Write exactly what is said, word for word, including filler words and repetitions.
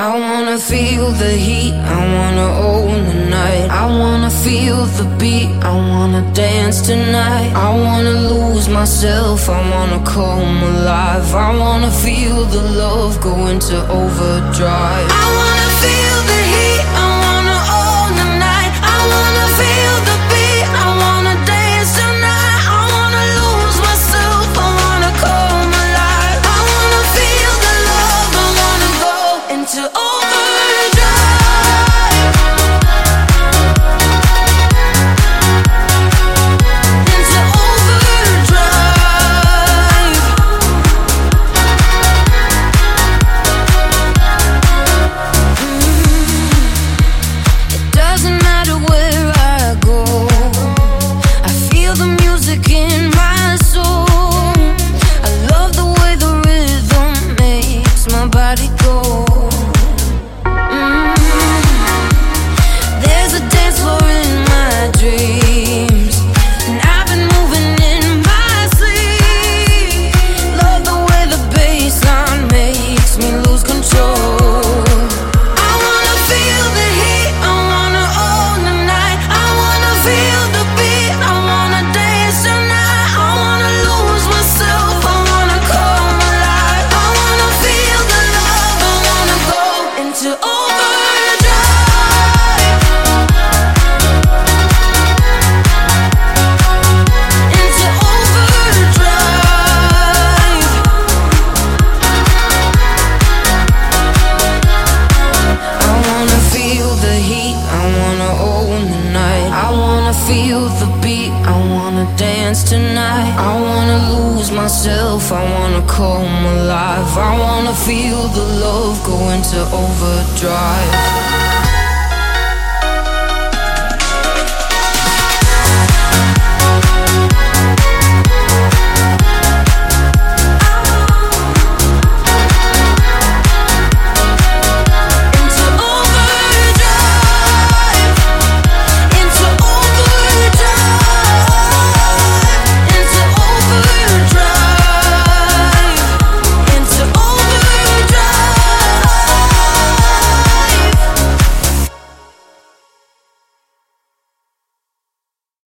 I wanna feel the heat, I wanna own the night. I wanna feel the beat, I wanna dance tonight. I wanna lose myself, I wanna come alive. I wanna feel the love go into overdrive. I wanna feel the heat, I wanna own the night. I wanna feel the beat, I wanna dance tonight. I wanna lose myself, I wanna come alive. I wanna feel the love, I wanna go into overdrive. Tonight, I wanna lose myself, I wanna come alive. I wanna feel the love go into overdrive.